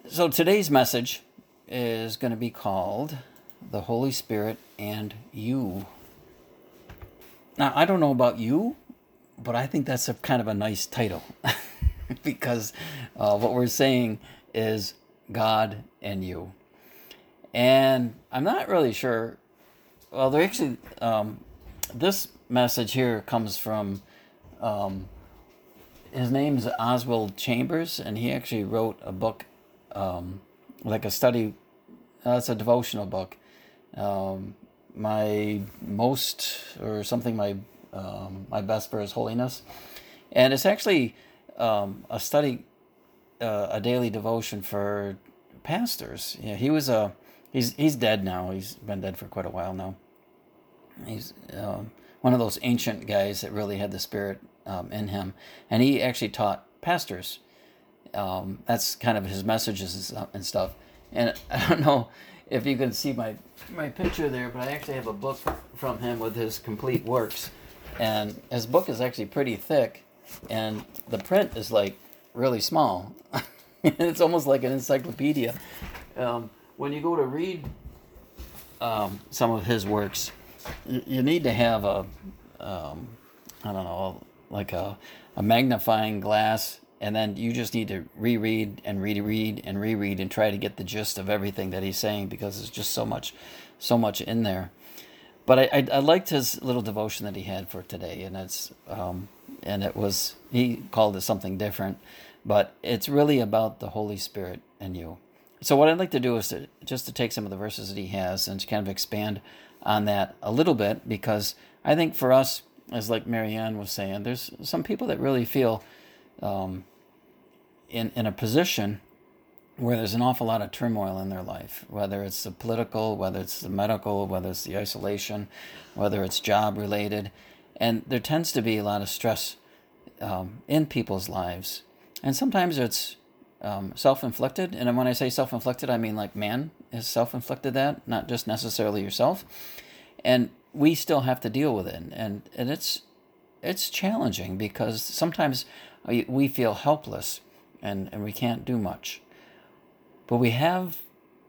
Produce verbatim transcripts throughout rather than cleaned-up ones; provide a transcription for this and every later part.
So today's message is going to be called The Holy Spirit and You. Now, I don't know about you, but I think that's a kind of a nice title because uh, what we're saying is God and you. And I'm not really sure. Well, they're actually, um, this message here comes from, um, his name's Oswald Chambers, and he actually wrote a book, um, like a study, uh, it's a devotional book. Um, my most, or something, my um, my best for His Holiness. And it's actually um, a study, uh, a daily devotion for pastors. Yeah, he was a, he's he's dead now. He's been dead for quite a while now. He's um, one of those ancient guys that really had the Spirit um, in him. And he actually taught pastors. Um, that's kind of his messages and stuff. And I don't know if you can see my, my picture there, but I actually have a book from him with his complete works. And his book is actually pretty thick, and the print is like really small. It's almost like an encyclopedia. Um, when you go to read um, some of his works, you, you need to have a, um, I don't know, like a, a magnifying glass, and then you just need to reread and reread and reread and try to get the gist of everything that he's saying, because there's just so much, so much in there. But I, I, I liked his little devotion that he had for today, and it's um, and it was, he called it something different, but it's really about the Holy Spirit and you. So what I'd like to do is to, just to take some of the verses that he has and to kind of expand on that a little bit, because I think for us, as like Marianne was saying, there's some people that really feel um, in in a position where there's an awful lot of turmoil in their life, whether it's the political, whether it's the medical, whether it's the isolation, whether it's job related. And there tends to be a lot of stress um, in people's lives. And sometimes it's um, self-inflicted. And when I say self-inflicted, I mean like man has self-inflicted that, not just necessarily yourself. And we still have to deal with it. And, and it's, it's challenging, because sometimes we feel helpless and, and we can't do much. But we have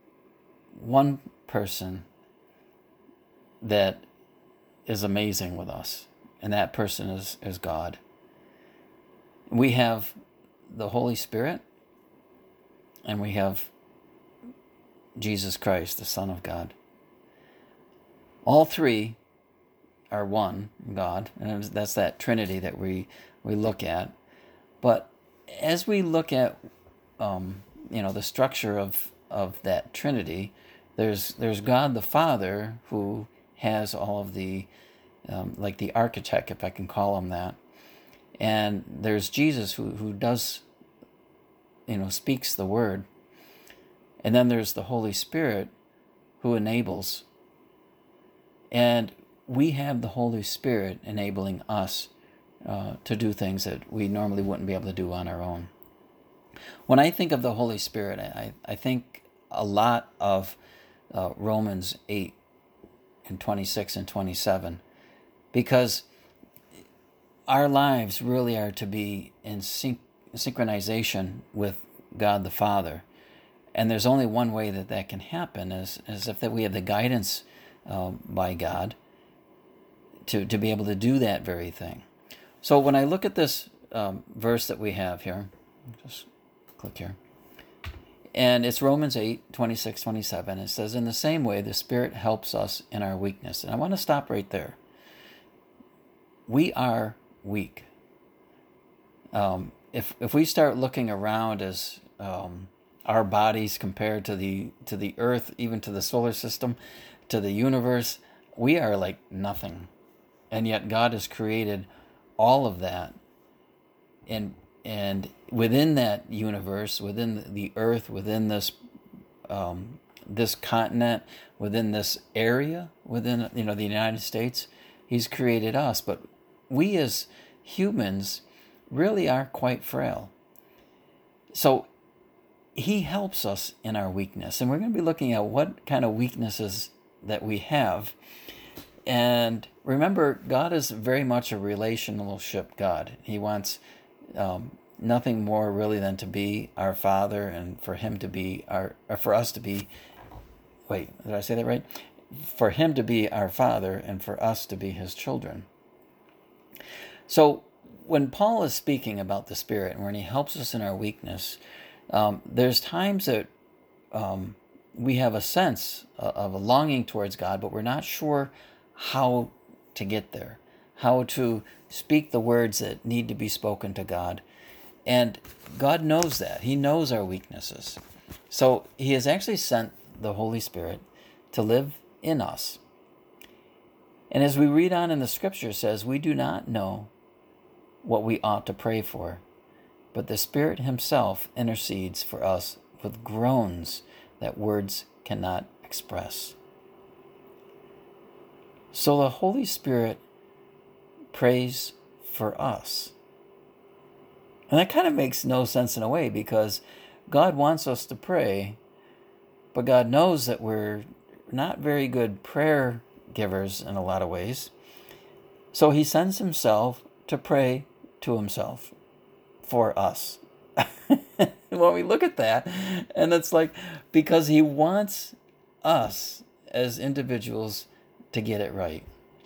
one person that is amazing with us, and that person is, is God. We have the Holy Spirit, and we have Jesus Christ, the Son of God. All three are one God, and that's that Trinity that we, we look at. But as we look at um, you know, the structure of, of that Trinity, there's there's God the Father, who has all of the, um, like the architect, if I can call him that. And there's Jesus, who, who does, you know, speaks the word. And then there's the Holy Spirit, who enables. And we have the Holy Spirit enabling us uh, to do things that we normally wouldn't be able to do on our own. When I think of the Holy Spirit, I, I think a lot of uh, Romans eight and twenty-six and twenty-seven, because our lives really are to be in synch- synchronization with God the Father. And there's only one way that that can happen, is, is if that we have the guidance uh, by God to, to be able to do that very thing. So when I look at this um, verse that we have here, just click here. And it's Romans eight, twenty-six, twenty-seven. It says, in the same way, the Spirit helps us in our weakness. And I want to stop right there. We are weak. Um, if if we start looking around as um, our bodies compared to the to the earth, even to the solar system, to the universe, we are like nothing. And yet God has created all of that. And And within that universe, within the earth, within this um, this continent, within this area, within you know the United States, He's created us. But we as humans really are quite frail. So He helps us in our weakness. And we're going to be looking at what kind of weaknesses that we have. And remember, God is very much a relationship God. He wants... Um, nothing more really than to be our Father, and for him to be our, or for us to be, wait, did I say that right? For him to be our Father and for us to be his children. So when Paul is speaking about the Spirit and when he helps us in our weakness, um, there's times that um, we have a sense of a longing towards God, but we're not sure how to get there, how to speak the words that need to be spoken to God. And God knows that. He knows our weaknesses. So he has actually sent the Holy Spirit to live in us. And as we read on in the scripture, it says, we do not know what we ought to pray for, but the Spirit himself intercedes for us with groans that words cannot express. So the Holy Spirit prays for us. And that kind of makes no sense in a way, because God wants us to pray, but God knows that we're not very good prayer givers in a lot of ways. So he sends himself to pray to himself for us. When we look at that, and it's like, because he wants us as individuals to get it right.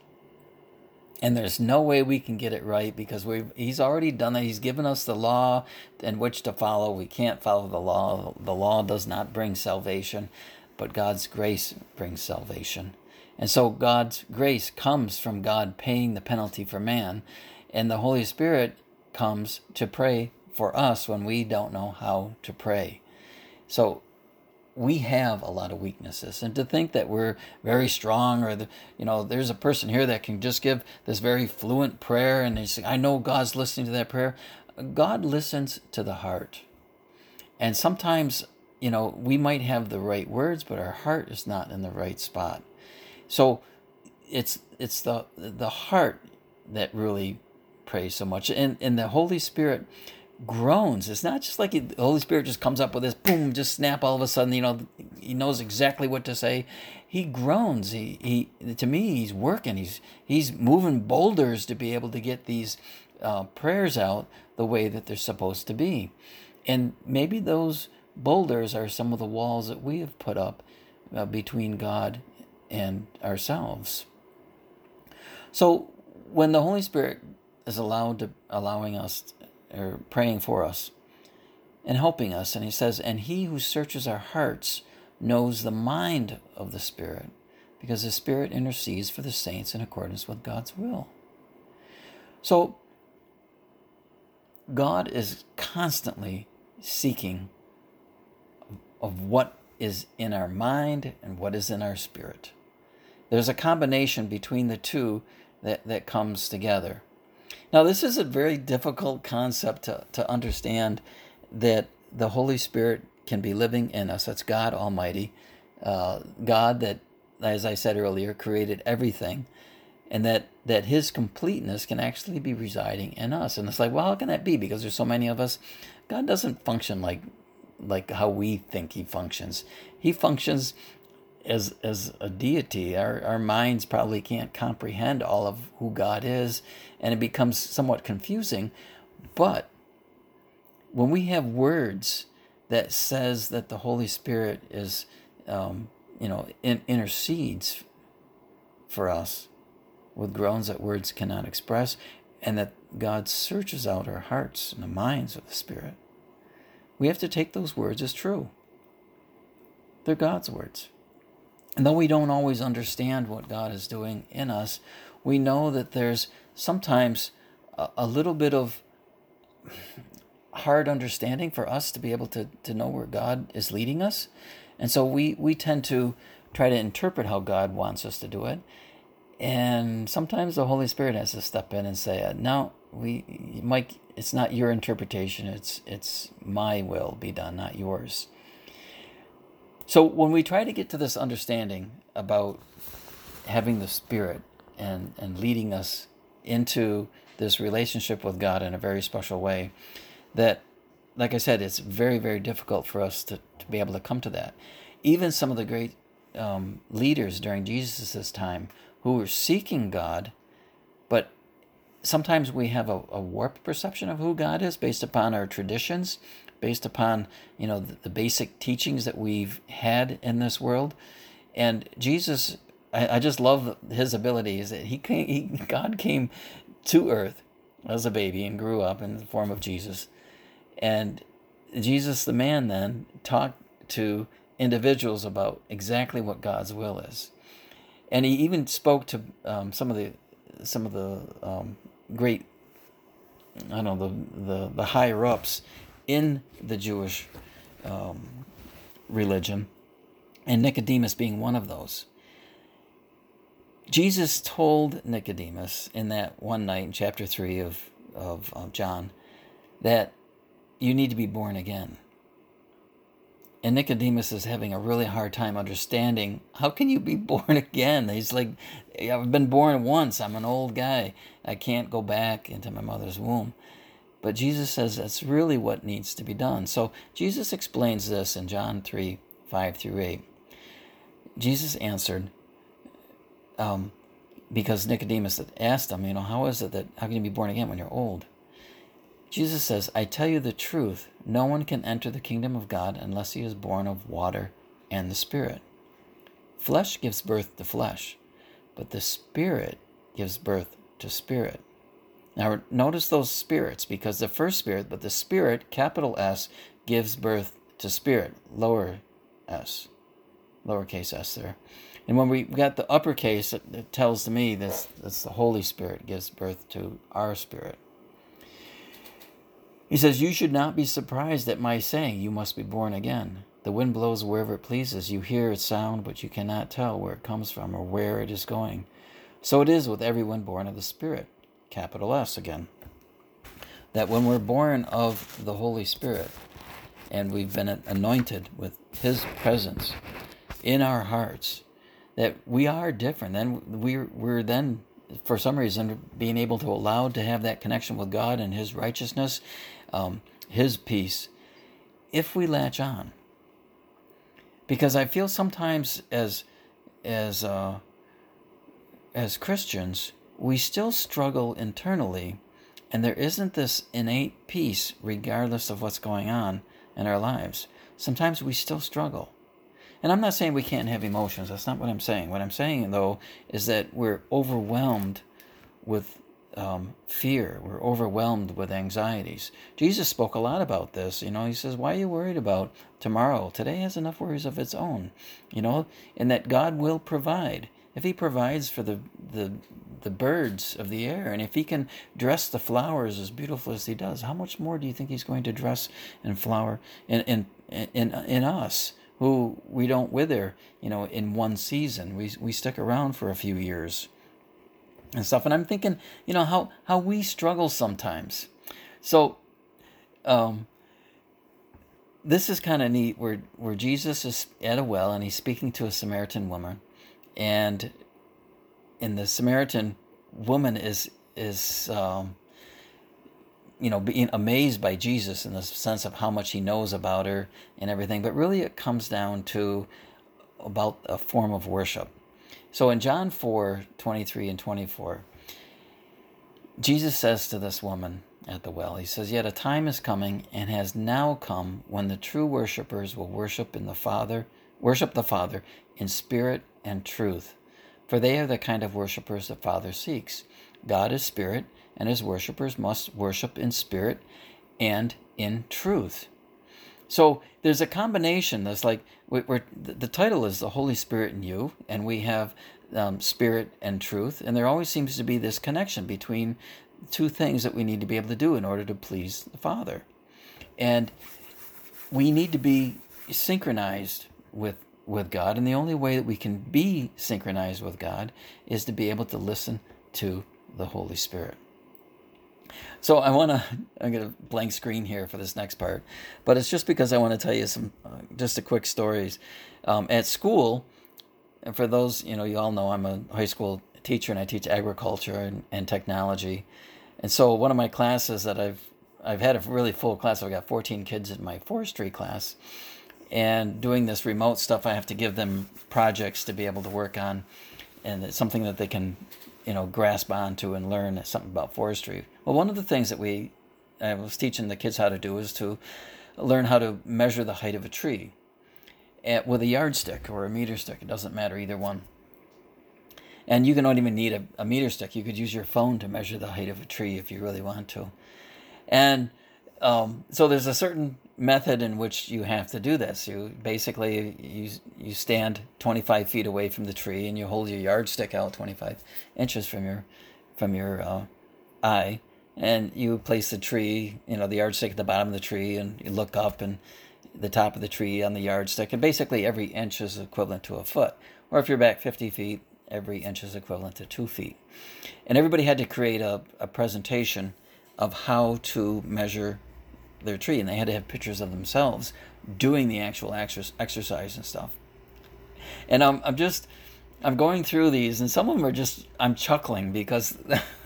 And there's no way we can get it right, because we he's already done that. He's given us the law in which to follow. We can't follow the law. The law does not bring salvation, but God's grace brings salvation. And so God's grace comes from God paying the penalty for man, and the Holy Spirit comes to pray for us when we don't know how to pray. So we have a lot of weaknesses, and to think that we're very strong, or the, you know, there's a person here that can just give this very fluent prayer, and they say, I know God's listening to that prayer. God listens to the heart. And sometimes, you know, we might have the right words, but our heart is not in the right spot. So it's it's the the heart that really prays so much. And, and the Holy Spirit groans. It's not just like the Holy Spirit just comes up with this, boom, just snap all of a sudden, you know, he knows exactly what to say. He groans. He, he to me, he's working. He's he's moving boulders to be able to get these uh, prayers out the way that they're supposed to be. And maybe those boulders are some of the walls that we have put up uh, between God and ourselves. So when the Holy Spirit is allowed to allowing us or praying for us and helping us, and he says, and he who searches our hearts knows the mind of the Spirit, because the Spirit intercedes for the saints in accordance with God's will. So God is constantly seeking of what is in our mind and what is in our spirit. There's a combination between the two that, that comes together. Now, this is a very difficult concept to, to understand, that the Holy Spirit can be living in us. That's God Almighty, uh, God that, as I said earlier, created everything, and that, that his completeness can actually be residing in us. And it's like, well, how can that be? Because there's so many of us. God doesn't function like like how we think he functions. He functions as as a deity. Our our minds probably can't comprehend all of who God is, and it becomes somewhat confusing. But when we have words that says that the Holy Spirit is, um, you know, in, intercedes for us with groans that words cannot express, and that God searches out our hearts and the minds of the Spirit, we have to take those words as true. They're God's words. And though we don't always understand what God is doing in us, we know that there's sometimes a, a little bit of hard understanding for us to be able to, to know where God is leading us. And so we, we tend to try to interpret how God wants us to do it. And sometimes the Holy Spirit has to step in and say, no, we, Mike, it's not your interpretation. It's, it's my will be done, not yours. So when we try to get to this understanding about having the Spirit and, and leading us into this relationship with God in a very special way, that, like I said, it's very, very difficult for us to, to be able to come to that. Even some of the great um, leaders during Jesus' time who were seeking God, but sometimes we have a, a warped perception of who God is based upon our traditions, based upon, you know, the, the basic teachings that we've had in this world. And Jesus, I, I just love his abilities. He came, he, God came to earth as a baby and grew up in the form of Jesus. And Jesus, the man, then talked to individuals about exactly what God's will is. And he even spoke to um, some of the some of the um, great, I don't know, the, the, the higher ups in the Jewish um, religion, and Nicodemus being one of those. Jesus told Nicodemus in that one night in chapter three of, of, of John that you need to be born again. And Nicodemus is having a really hard time understanding, how can you be born again? He's like, I've been born once. I'm an old guy. I can't go back into my mother's womb. But Jesus says that's really what needs to be done. So Jesus explains this in John three, five through eight. Jesus answered, um, because Nicodemus had asked him, you know, how is it that, how can you be born again when you're old? Jesus says, I tell you the truth, no one can enter the kingdom of God unless he is born of water and the Spirit. Flesh gives birth to flesh, but the Spirit gives birth to spirit. Now notice those spirits, because the first spirit, but the Spirit, capital S, gives birth to spirit, lower s, lowercase s there. And when we got the uppercase, it, it tells to me this, that's the Holy Spirit gives birth to our spirit. He says, you should not be surprised at my saying, you must be born again. The wind blows wherever it pleases. You hear its sound, but you cannot tell where it comes from or where it is going. So it is with everyone born of the Spirit, capital S again. That when we're born of the Holy Spirit, and we've been anointed with his presence in our hearts, that we are different. Then we're, we're then, for some reason, being able to allow to have that connection with God and his righteousness, um, his peace, if we latch on. Because I feel sometimes as as uh, as Christians, we still struggle internally, and there isn't this innate peace regardless of what's going on in our lives. Sometimes we still struggle. And I'm not saying we can't have emotions. That's not what I'm saying. What I'm saying, though, is that we're overwhelmed with um, fear. We're overwhelmed with anxieties. Jesus spoke a lot about this. You know, he says, why are you worried about tomorrow? Today has enough worries of its own. You know, and that God will provide. If he provides for the, the, the birds of the air, and if he can dress the flowers as beautiful as he does, how much more do you think he's going to dress and flower in, in, in, in us? Who we don't wither, you know, in one season. We we stick around for a few years and stuff. And I'm thinking, you know, how, how we struggle sometimes. So um, this is kind of neat where, where Jesus is at a well and he's speaking to a Samaritan woman. And and the Samaritan woman is, is um, you know, being amazed by Jesus in the sense of how much he knows about her and everything. But really it comes down to about a form of worship. So in John four, twenty-three and twenty-four, Jesus says to this woman at the well, he says, yet a time is coming and has now come when the true worshipers will worship in the Father, worship the Father in spirit and truth. For they are the kind of worshipers the Father seeks. God is spirit, and his worshipers must worship in spirit and in truth. So there's a combination that's like, we're, the title is The Holy Spirit in You, and we have um, spirit and truth, and there always seems to be this connection between two things that we need to be able to do in order to please the Father. And we need to be synchronized with, with God, and the only way that we can be synchronized with God is to be able to listen to the Holy Spirit. So I want to, I'm going to blank screen here for this next part, but it's just because I want to tell you some, uh, just a quick stories. Um, at school, and for those, you know, you all know I'm a high school teacher and I teach agriculture and, and technology. And so one of my classes that I've, I've had a really full class, I've got fourteen kids in my forestry class, and doing this remote stuff, I have to give them projects to be able to work on, and it's something that they can you know, grasp onto and learn something about forestry. Well, one of the things that we I was teaching the kids how to do is to learn how to measure the height of a tree at, with a yardstick or a meter stick. It doesn't matter, either one. And you can not even need a, a meter stick. You could use your phone to measure the height of a tree if you really want to. And um, so there's a certain method in which you have to do this. You basically you you stand twenty-five feet away from the tree, and you hold your yardstick out twenty-five inches from your from your uh, eye, and you place the tree, you know, the yardstick at the bottom of the tree, and you look up, and the top of the tree on the yardstick, and basically every inch is equivalent to a foot. Or if you're back fifty feet, every inch is equivalent to two feet. And everybody had to create a, a presentation of how to measure their tree, and they had to have pictures of themselves doing the actual exercise and stuff. And I'm I'm just I'm going through these, and some of them are just I'm chuckling because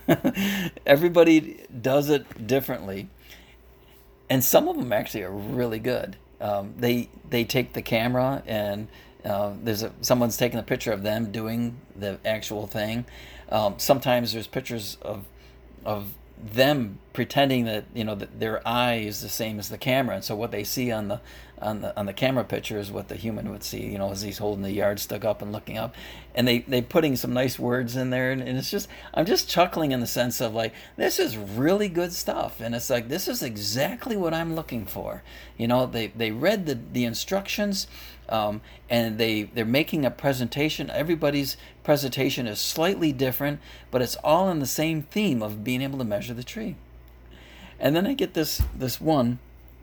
everybody does it differently, and some of them actually are really good. Um, they they take the camera, and uh, there's a, someone's taking a picture of them doing the actual thing. Um, sometimes there's pictures of of them pretending that, you know, that their eye is the same as the camera, and so what they see on the on the on the camera picture is what the human would see, you know, as he's holding the yardstick up and looking up, and they they putting some nice words in there, and, and it's just I'm just chuckling in the sense of like, this is really good stuff, and it's like, this is exactly what I'm looking for. You know, they they read the the instructions, um, and they they're making a presentation. Everybody's presentation is slightly different, but it's all in the same theme of being able to measure the tree. And then I get this this one,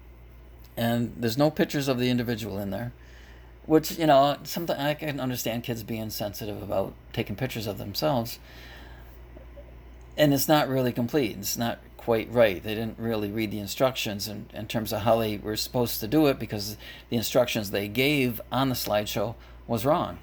and there's no pictures of the individual in there, which, you know, something I can understand kids being sensitive about taking pictures of themselves, and it's not really complete. It's not quite right. They didn't really read the instructions in, in terms of how they were supposed to do it, because the instructions they gave on the slideshow was wrong.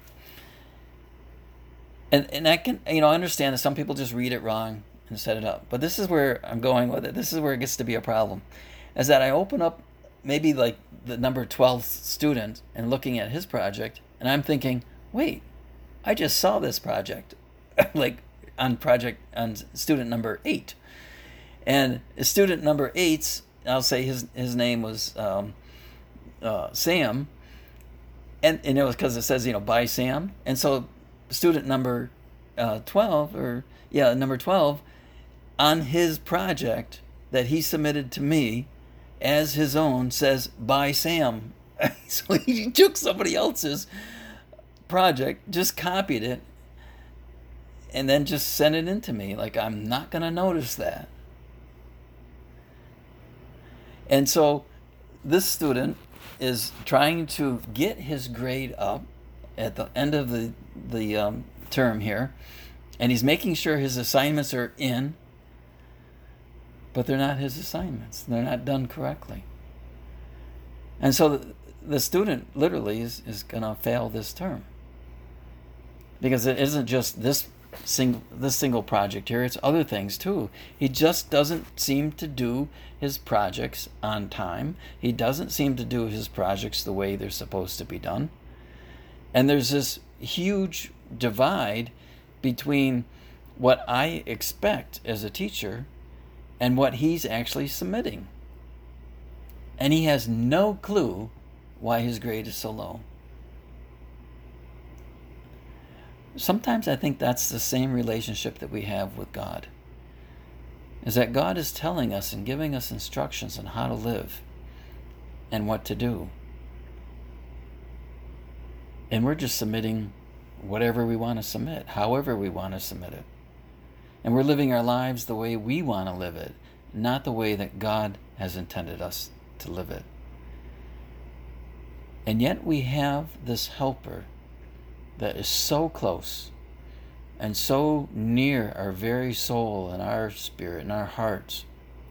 And and I can, you know, I understand that some people just read it wrong and set it up. But this is where I'm going with it. This is where it gets to be a problem. Is that I open up maybe like the number twelve student and looking at his project, and I'm thinking, wait, I just saw this project like on project on student number eight. And student number eight's, I'll say his his name was um, uh, Sam, and, and it was because it says, you know, by Sam. And so student number uh, twelve, or yeah, number twelve, on his project that he submitted to me as his own, says by Sam. So he took somebody else's project, just copied it, and then just sent it in to me. Like, I'm not going to notice that. And so this student is trying to get his grade up at the end of the, the um, term here, and he's making sure his assignments are in, but they're not his assignments. They're not done correctly. And so the, the student literally is, is going to fail this term, because it isn't just this single, this single project here, it's other things too. He just doesn't seem to do his projects on time. He doesn't seem to do his projects the way they're supposed to be done. And there's this huge divide between what I expect as a teacher and what he's actually submitting. And he has no clue why his grade is so low. Sometimes I think that's the same relationship that we have with God. Is that God is telling us and giving us instructions on how to live and what to do. And we're just submitting whatever we want to submit, however we want to submit it. And we're living our lives the way we want to live it, not the way that God has intended us to live it. And yet we have this helper that is so close and so near our very soul and our spirit and our hearts.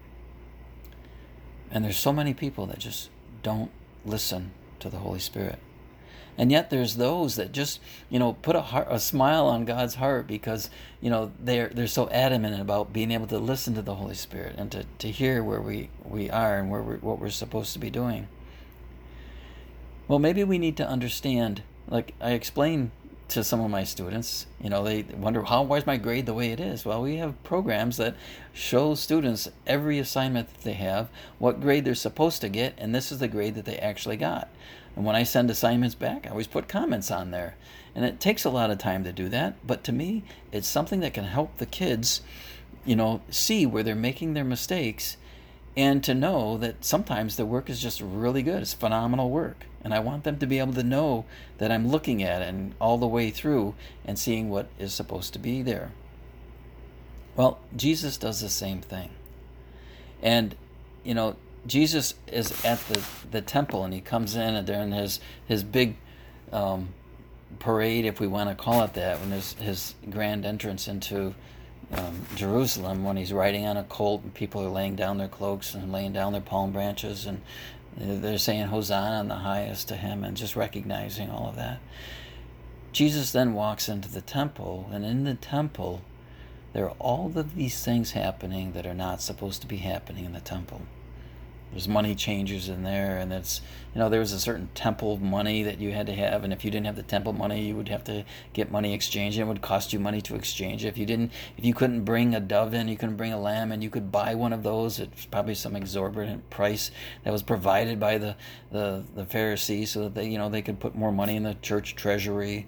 And there's so many people that just don't listen to the Holy Spirit. And yet there's those that just, you know, put a heart, a smile on God's heart because, you know, they're they're so adamant about being able to listen to the Holy Spirit and to, to hear where we, we are and where we're, what we're supposed to be doing. Well, maybe we need to understand, like I explained to some of my students. You know, they wonder, how, why is my grade the way it is? Well, we have programs that show students every assignment that they have, what grade they're supposed to get, and this is the grade that they actually got. And when I send assignments back, I always put comments on there. And it takes a lot of time to do that, but to me, it's something that can help the kids, you know, see where they're making their mistakes, and to know that sometimes the work is just really good. It's phenomenal work. And I want them to be able to know that I'm looking at it and all the way through and seeing what is supposed to be there. Well, Jesus does the same thing. And, you know, Jesus is at the, the temple, and he comes in and during his, his big um, parade, if we want to call it that, when there's his grand entrance into um, Jerusalem, when he's riding on a colt and people are laying down their cloaks and laying down their palm branches, and they're saying Hosanna in the highest to him, and just recognizing all of that. Jesus then walks into the temple, and in the temple there are all of these things happening that are not supposed to be happening in the temple. There's money changers in there, and it's, you know, there was a certain temple money that you had to have, and if you didn't have the temple money, you would have to get money exchanged, and it would cost you money to exchange it. If you didn't, if you couldn't bring a dove in, you couldn't bring a lamb, and you could buy one of those, it's probably some exorbitant price that was provided by the, the, the Pharisees so that they, you know, they could put more money in the church treasury.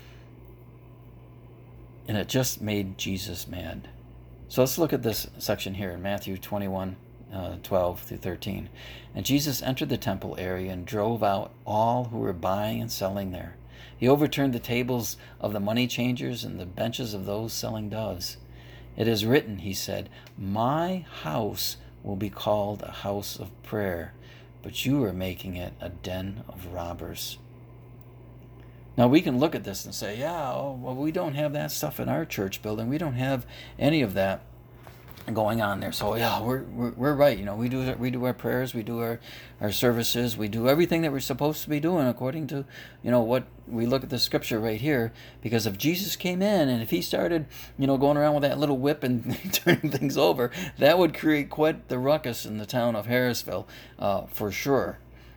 And it just made Jesus mad. So let's look at this section here in Matthew twenty-one. Uh, twelve through thirteen. And Jesus entered the temple area and drove out all who were buying and selling there. He overturned the tables of the money changers and the benches of those selling doves. It is written, he said, my house will be called a house of prayer, but you are making it a den of robbers. Now we can look at this and say, yeah, oh, well, we don't have that stuff in our church building. We don't have any of that going on there. So yeah, we're, we're we're right. You know, we do we do our prayers, we do our our services, we do everything that we're supposed to be doing according to, you know, what we look at the scripture right here. Because if Jesus came in and if he started, you know, going around with that little whip and turning things over, that would create quite the ruckus in the town of Harrisville, uh, for sure.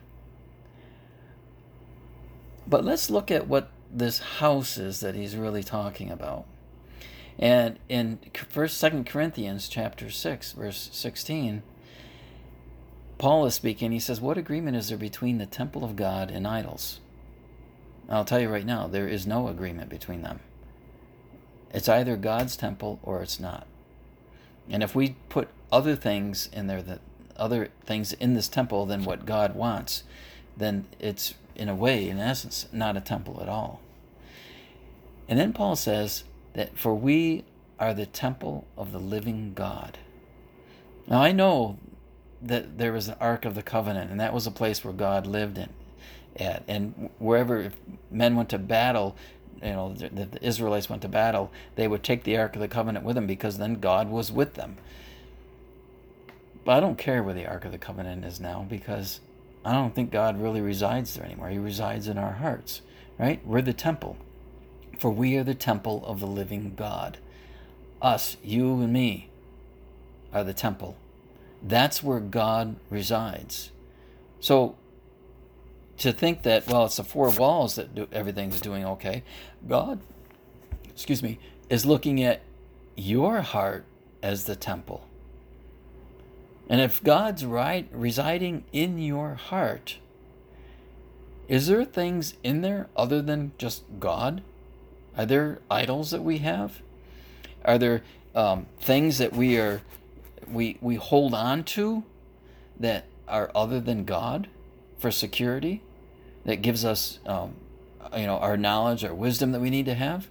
But let's look at what this house is that he's really talking about. And in First, Second Corinthians chapter six, verse sixteen, Paul is speaking. He says, "What agreement is there between the temple of God and idols?" I'll tell you right now, there is no agreement between them. It's either God's temple or it's not. And if we put other things in there, that other things in this temple than what God wants, then it's in a way, in essence, not a temple at all. And then Paul says that for we are the temple of the living God. Now I know that there was an Ark of the Covenant, and that was a place where God lived in, at. And wherever if men went to battle, you know, the, the Israelites went to battle, they would take the Ark of the Covenant with them because then God was with them. But I don't care where the Ark of the Covenant is now, because I don't think God really resides there anymore. He resides in our hearts, right? We're the temple. For we are the temple of the living God. Us, you and me, are the temple. That's where God resides. So to think that, well, it's the four walls that do, everything's doing okay, God, excuse me, is looking at your heart as the temple. And if God's right, residing in your heart, is there things in there other than just God? Are there idols that we have? Are there um, things that we are we we hold on to that are other than God for security, that gives us um, you know, our knowledge, our wisdom that we need to have?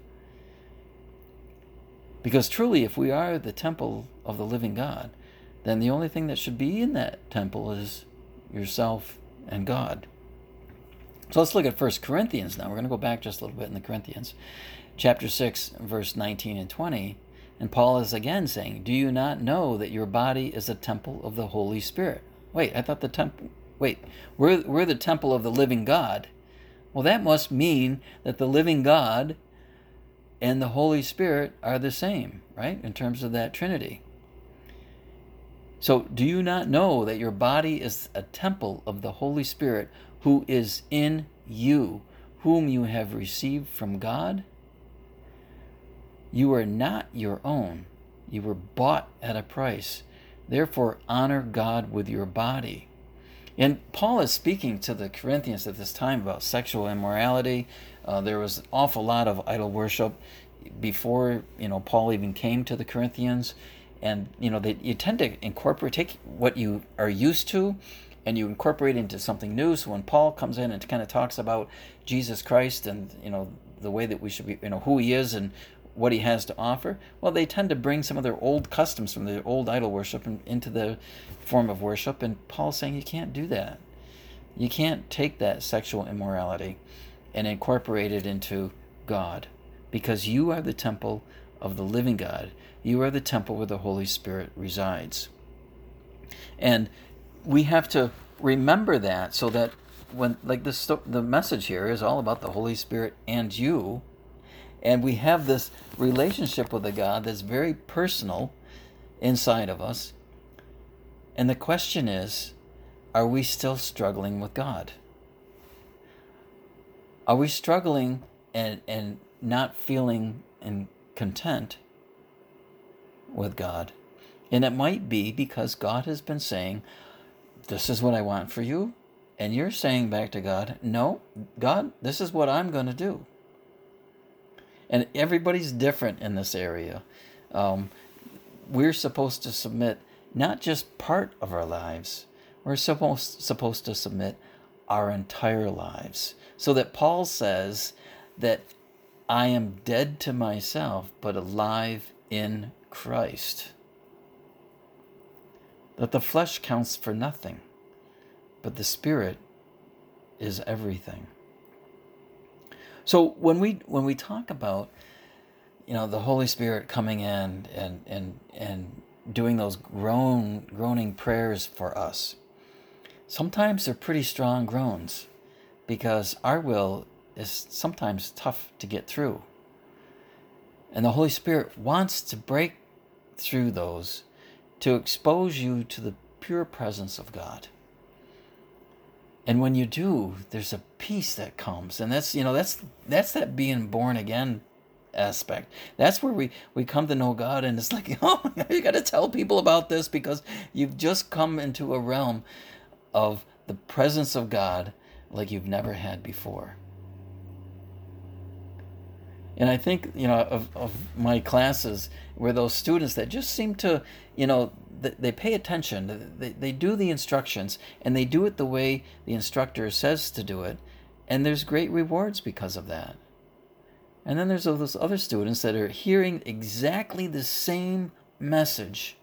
Because truly, if we are the temple of the living God, then the only thing that should be in that temple is yourself and God. So let's look at First Corinthians now. We're going to go back just a little bit in the Corinthians. Chapter six, verse nineteen and twenty. And Paul is again saying, do you not know that your body is a temple of the Holy Spirit? Wait, I thought the temple... Wait, we're, we're the temple of the living God. Well, that must mean that the living God and the Holy Spirit are the same, right? In terms of that Trinity. So, do you not know that your body is a temple of the Holy Spirit who is in you, whom you have received from God. You are not your own. You were bought at a price. Therefore, honor God with your body. And Paul is speaking to the Corinthians at this time about sexual immorality. Uh, there was an awful lot of idol worship before, you know, Paul even came to the Corinthians. And, you know, they, you tend to incorporate, take what you are used to and you incorporate it into something new. So when Paul comes in and kind of talks about Jesus Christ and, you know, the way that we should be, you know, who he is and what he has to offer, well, they tend to bring some of their old customs from their old idol worship and, into the form of worship. And Paul's saying you can't do that. You can't take that sexual immorality and incorporate it into God, because you are the temple of the living God. You are the temple where the Holy Spirit resides. And we have to remember that, so that when, like this, the message here is all about the Holy Spirit and you, and we have this relationship with a God that's very personal inside of us. And the question is, are we still struggling with God? Are we struggling and, and not feeling and content with God? And it might be because God has been saying, this is what I want for you. And you're saying back to God, no, God, this is what I'm going to do. And everybody's different in this area. Um, we're supposed to submit not just part of our lives. We're supposed, supposed to submit our entire lives. So that Paul says that I am dead to myself, but alive in Christ. That the flesh counts for nothing, but the Spirit is everything. So when we when we talk about, you know, the Holy Spirit coming in and and and doing those groan groaning prayers for us, sometimes they're pretty strong groans, because our will is sometimes tough to get through. And the Holy Spirit wants to break through those to expose you to the pure presence of God. And when you do, there's a peace that comes. And that's, you know, that's that's that being born again aspect. That's where we, we come to know God, and it's like, oh, you got to tell people about this, because you've just come into a realm of the presence of God like you've never had before. And I think, you know, of, of my classes were those students that just seem to, you know, they pay attention, they, they do the instructions, and they do it the way the instructor says to do it, and there's great rewards because of that. And then there's those other students that are hearing exactly the same message,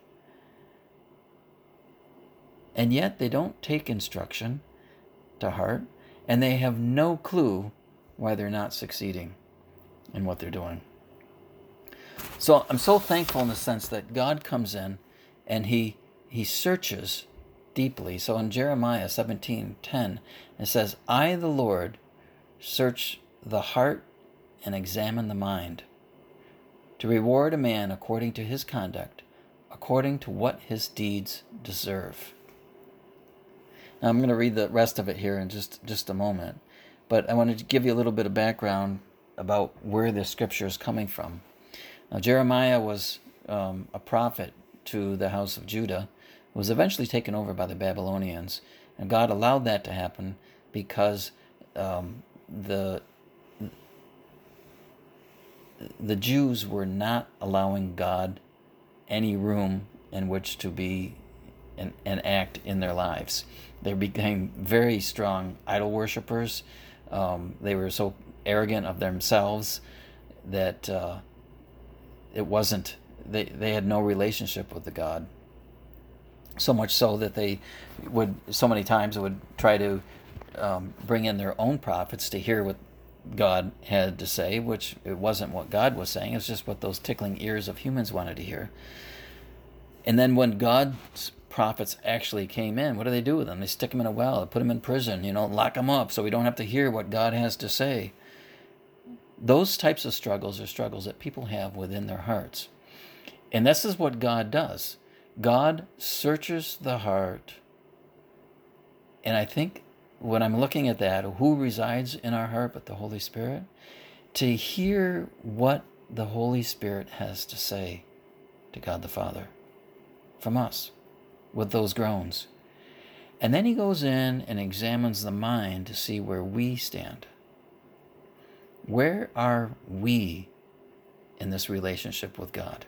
and yet they don't take instruction to heart, and they have no clue why they're not succeeding in what they're doing. So I'm so thankful in the sense that God comes in and he he searches deeply. So in Jeremiah seventeen ten, it says, I, the Lord, search the heart and examine the mind, to reward a man according to his conduct, according to what his deeds deserve. Now I'm going to read the rest of it here in just, just a moment, but I wanted to give you a little bit of background about where the scripture is coming from. Now, Jeremiah was um, a prophet to the house of Judah, who was eventually taken over by the Babylonians, and God allowed that to happen because um, the the Jews were not allowing God any room in which to be and, and act in their lives. They became very strong idol worshippers. Um, they were so arrogant of themselves that uh, it wasn't, they, they had no relationship with the God. So much so that they would, so many times would try to um, bring in their own prophets to hear what God had to say, which it wasn't what God was saying. It was just what those tickling ears of humans wanted to hear. And then when God's prophets actually came in, what do they do with them? They stick them in a well, they put them in prison, you know, lock them up so we don't have to hear what God has to say. Those types of struggles are struggles that people have within their hearts. And this is what God does. God searches the heart. And I think when I'm looking at that, who resides in our heart but the Holy Spirit, to hear what the Holy Spirit has to say to God the Father from us with those groans. And then he goes in and examines the mind to see where we stand. Where are we in this relationship with God?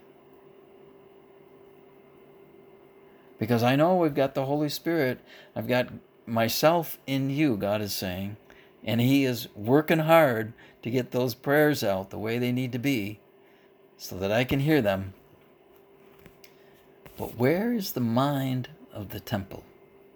Because I know we've got the Holy Spirit. I've got myself in you, God is saying. And he is working hard to get those prayers out the way they need to be so that I can hear them. But where is the mind of the temple?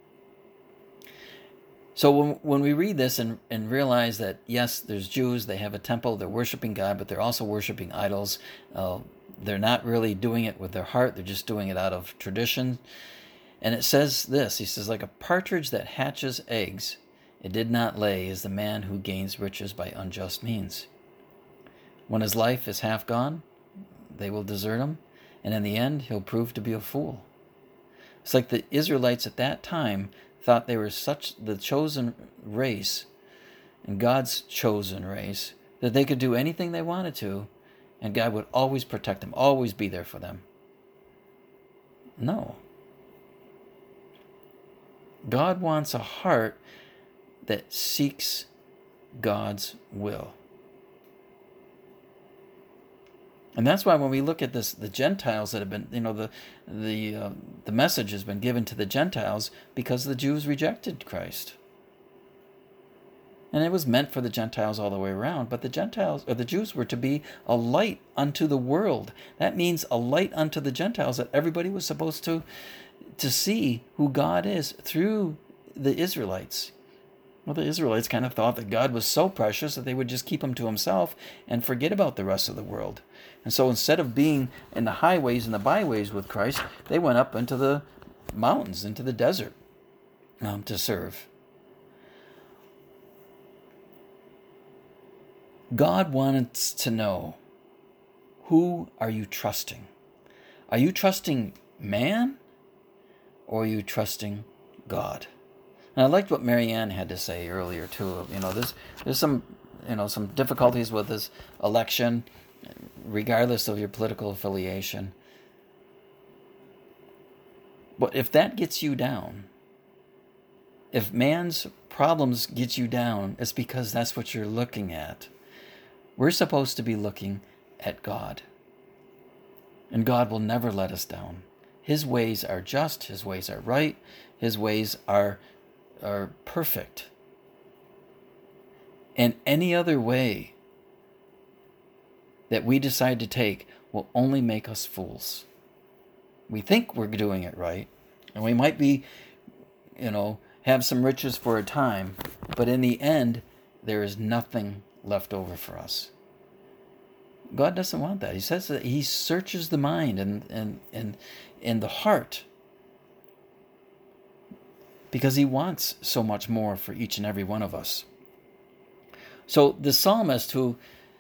So when when we read this and, and realize that, yes, there's Jews, they have a temple, they're worshiping God, but they're also worshiping idols. Uh, they're not really doing it with their heart. They're just doing it out of tradition. And it says this, he says, like a partridge that hatches eggs, it did not lay, is the man who gains riches by unjust means. When his life is half gone, they will desert him, and in the end, he'll prove to be a fool. It's like the Israelites at that time thought they were such the chosen race, and God's chosen race, that they could do anything they wanted to, and God would always protect them, always be there for them. No. God wants a heart that seeks God's will. And that's why when we look at this, the Gentiles that have been, you know, the the uh, the message has been given to the Gentiles because the Jews rejected Christ. And it was meant for the Gentiles all the way around, but the Gentiles, or the Jews, were to be a light unto the world. That means a light unto the Gentiles, that everybody was supposed to to see who God is through the Israelites. Well, the Israelites kind of thought that God was so precious that they would just keep him to himself and forget about the rest of the world. And so instead of being in the highways and the byways with Christ, they went up into the mountains, into the desert um, to serve. God wants to know, who are you trusting? Are you trusting man, or are you trusting God? And I liked what Marianne had to say earlier too. You know, there's there's some you know some difficulties with this election, regardless of your political affiliation. But if that gets you down, if man's problems get you down, it's because that's what you're looking at. We're supposed to be looking at God. And God will never let us down. His ways are just, his ways are right, his ways are are perfect. And any other way that we decide to take will only make us fools. We think we're doing it right, and we might be, you know, have some riches for a time, but in the end, there is nothing left over for us. God doesn't want that. He says that he searches the mind and and and, and the heart, because he wants so much more for each and every one of us. So the psalmist, who,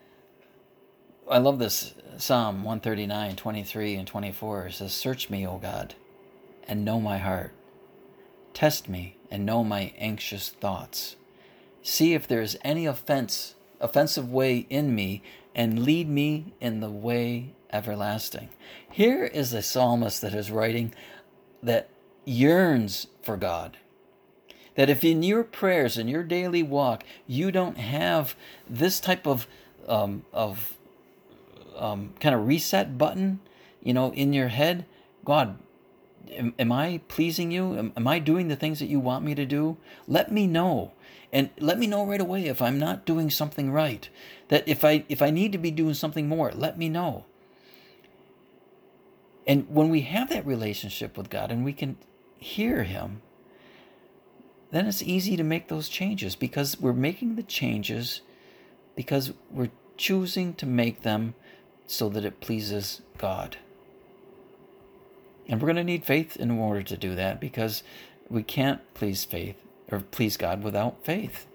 I love this, Psalm one thirty-nine, twenty-three and twenty-four, says, "Search me, O God, and know my heart. Test me and know my anxious thoughts. See if there is any offense, offensive way in me, and lead me in the way everlasting." Here is a psalmist that is writing that yearns for God. That if in your prayers, in your daily walk, you don't have this type of um, of um, kind of reset button, you know, in your head, God, am, am I pleasing you? Am, am I doing the things that you want me to do? Let me know. And let me know right away if I'm not doing something right. That if I if I need to be doing something more, let me know. And when we have that relationship with God and we can hear him, then it's easy to make those changes, because we're making the changes because we're choosing to make them so that it pleases God. And we're going to need faith in order to do that, because we can't please faith or please God without faith.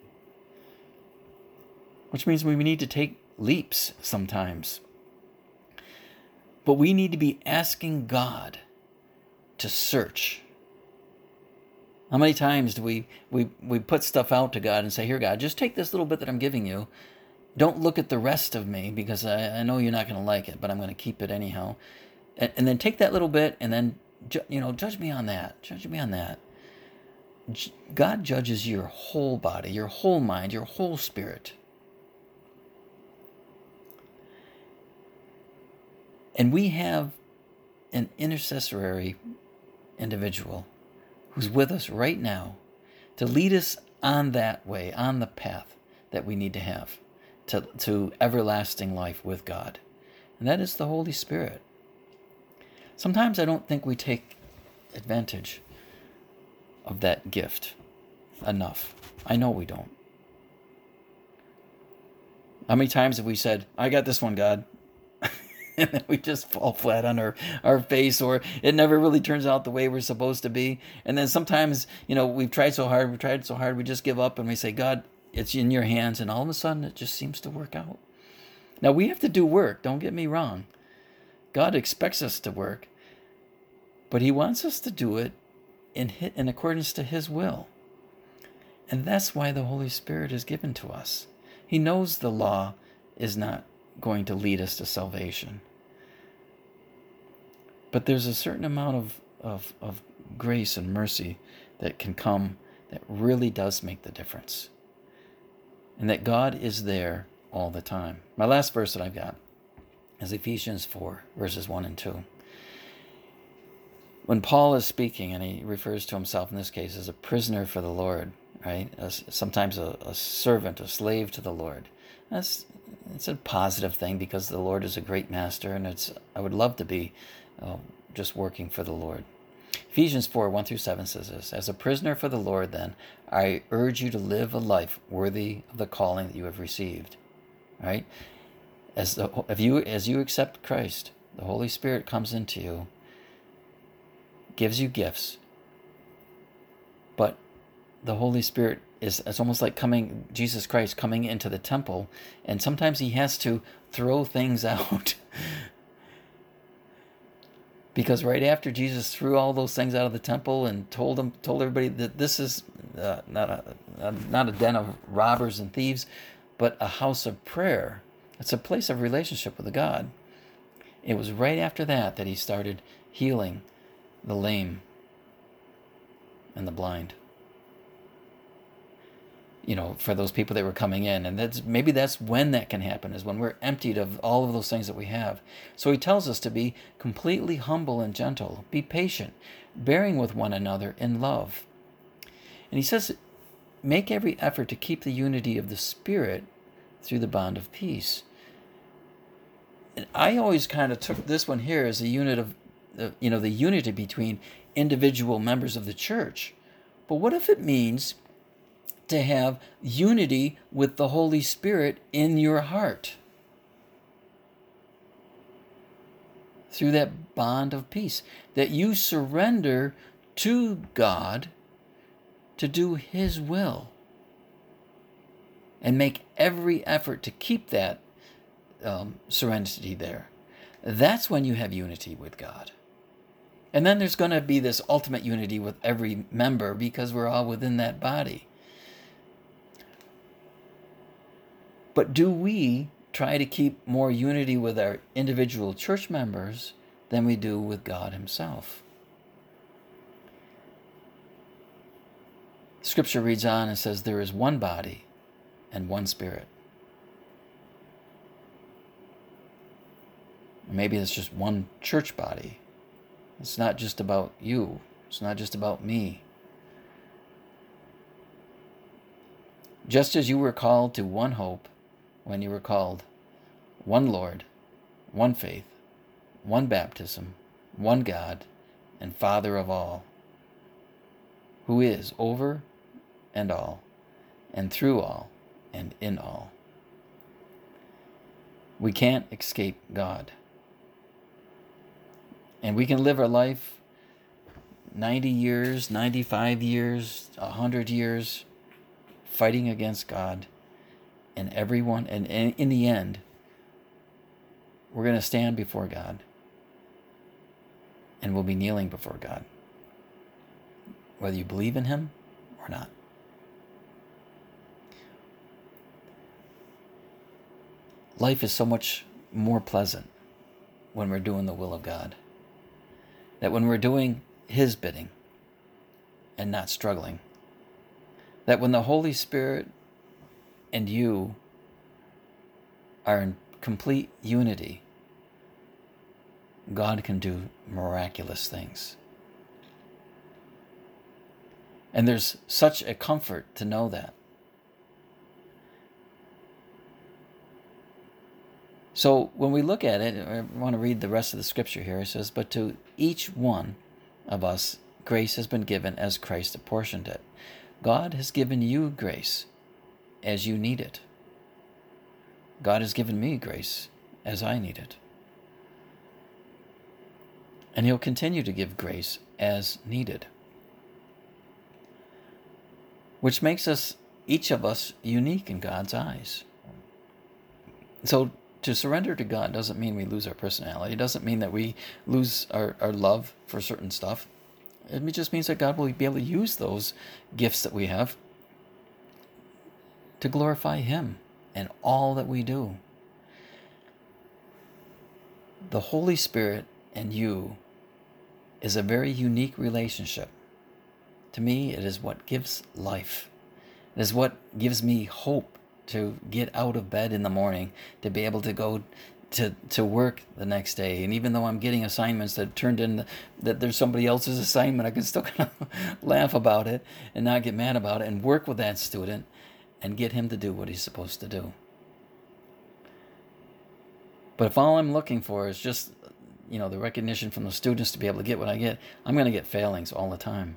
Which means we need to take leaps sometimes. But we need to be asking God to search. How many times do we, we, we put stuff out to God and say, here, God, just take this little bit that I'm giving you. Don't look at the rest of me because I, I know you're not going to like it, but I'm going to keep it anyhow. And, and then take that little bit and then, ju- you know, judge me on that. Judge me on that. J- God judges your whole body, your whole mind, your whole spirit. And we have an intercessory individual who's with us right now to lead us on that way, on the path that we need to have to, to everlasting life with God. And that is the Holy Spirit. Sometimes I don't think we take advantage of that gift enough. I know we don't. How many times have we said, I got this one, God? And then we just fall flat on our, our face, or it never really turns out the way we're supposed to be. And then sometimes, you know, we've tried so hard, we've tried so hard, we just give up and we say, God, it's in your hands. And all of a sudden it just seems to work out. Now we have to do work. Don't get me wrong. God expects us to work, but he wants us to do it in, in accordance to his will. And that's why the Holy Spirit is given to us. He knows the law is not going to lead us to salvation. But there's a certain amount of, of, of grace and mercy that can come that really does make the difference. And that God is there all the time. My last verse that I've got is Ephesians four, verses one and two. When Paul is speaking, and he refers to himself in this case as a prisoner for the Lord, right? As, sometimes a, a servant, a slave to the Lord. That's it's a positive thing because the Lord is a great master, and it's I would love to be uh, just working for the Lord. Ephesians four, one through seven says this, as a prisoner for the Lord, then, I urge you to live a life worthy of the calling that you have received. Right? As the, if you as you accept Christ, the Holy Spirit comes into you, gives you gifts, but the Holy Spirit is it's almost like coming Jesus Christ coming into the temple, and sometimes he has to throw things out. Because right after Jesus threw all those things out of the temple and told them told everybody that this is uh, not a not a den of robbers and thieves, but a house of prayer. It's a place of relationship with God. It was right after that that he started healing the lame and the blind. You know, for those people that were coming in. And that's maybe that's when that can happen, is when we're emptied of all of those things that we have. So he tells us to be completely humble and gentle, be patient, bearing with one another in love. And he says, make every effort to keep the unity of the Spirit through the bond of peace. And I always kind of took this one here as a unit of, uh, you know, the unity between individual members of the church. But what if it means to have unity with the Holy Spirit in your heart through that bond of peace, that you surrender to God to do his will and make every effort to keep that um, serenity there? That's when you have unity with God. And then there's going to be this ultimate unity with every member, because we're all within that body. But do we try to keep more unity with our individual church members than we do with God himself? Scripture reads on and says, there is one body and one Spirit. Maybe it's just one church body. It's not just about you. It's not just about me. Just as you were called to one hope when you were called, one Lord, one faith, one baptism, one God, and Father of all, who is over and all, and through all, and in all. We can't escape God. And we can live our life ninety years, ninety-five years, one hundred years, fighting against God. And everyone, and, and in the end, we're going to stand before God. And we'll be kneeling before God. whether you believe in him or not. Life is so much more pleasant when we're doing the will of God. That when we're doing his bidding and not struggling. That when the Holy Spirit and you are in complete unity, God can do miraculous things. And there's such a comfort to know that. So when we look at it, I want to read the rest of the scripture here. It says, "But to each one of us grace has been given as Christ apportioned it." God has given you grace as you need it. God has given me grace as I need it. And he'll continue to give grace as needed. Which makes us, each of us, unique in God's eyes. So to surrender to God doesn't mean we lose our personality. It doesn't mean that we lose our, our love for certain stuff. It just means that God will be able to use those gifts that we have to glorify him in all that we do. The Holy Spirit and you is a very unique relationship. To me, it is what gives life. It is what gives me hope to get out of bed in the morning, to be able to go to, to work the next day. And even though I'm getting assignments that turned in, that there's somebody else's assignment, I can still kind of laugh about it and not get mad about it and work with that student and get him to do what he's supposed to do. But if all I'm looking for is just, you know, the recognition from the students to be able to get what I get, I'm going to get failings all the time.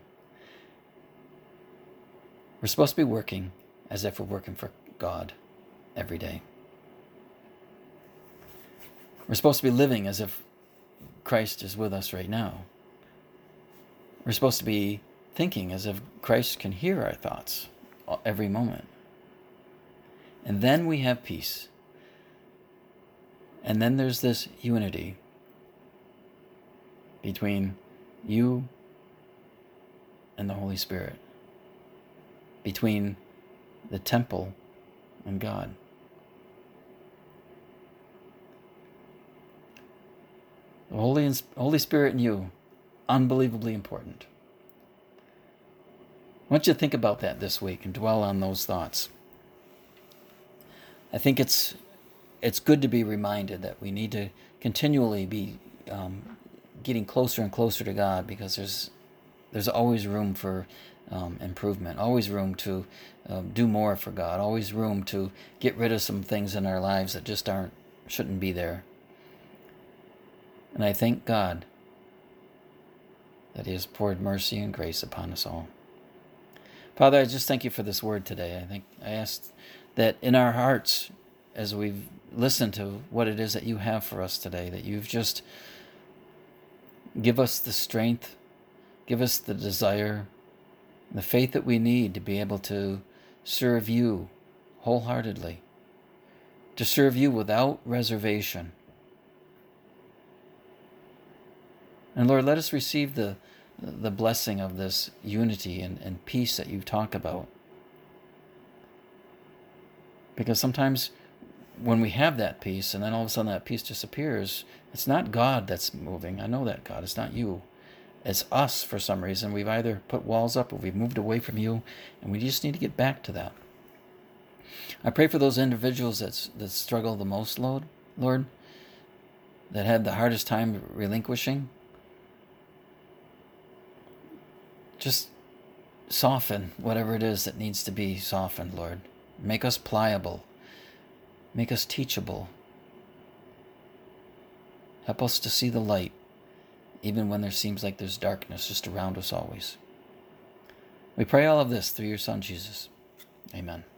We're supposed to be working as if we're working for God every day. We're supposed to be living as if Christ is with us right now. We're supposed to be thinking as if Christ can hear our thoughts every moment. And then we have peace. And then there's this unity between you and the Holy Spirit, between the temple and God. The Holy, Holy Spirit and you, unbelievably important. I want you to think about that this week and dwell on those thoughts. I think it's it's good to be reminded that we need to continually be um, getting closer and closer to God, because there's there's always room for um, improvement, always room to uh, do more for God, always room to get rid of some things in our lives that just aren't shouldn't be there. And I thank God that he has poured mercy and grace upon us all. Father, I just thank you for this word today. I think I ask that in our hearts, as we've listened to what it is that you have for us today, that you've just give us the strength, give us the desire, the faith that we need to be able to serve you wholeheartedly, to serve you without reservation. And Lord, let us receive the the blessing of this unity and, and peace that you talk about. Because sometimes when we have that peace and then all of a sudden that peace disappears, it's not God that's moving. I know that, God. It's not you. It's us for some reason. We've either put walls up or we've moved away from you, and we just need to get back to that. I pray for those individuals that's, that struggle the most, Lord, Lord, that had the hardest time relinquishing. Just soften whatever it is that needs to be softened, Lord. Make us pliable. Make us teachable. Help us to see the light, even when there seems like there's darkness just around us always. We pray all of this through your Son, Jesus. Amen.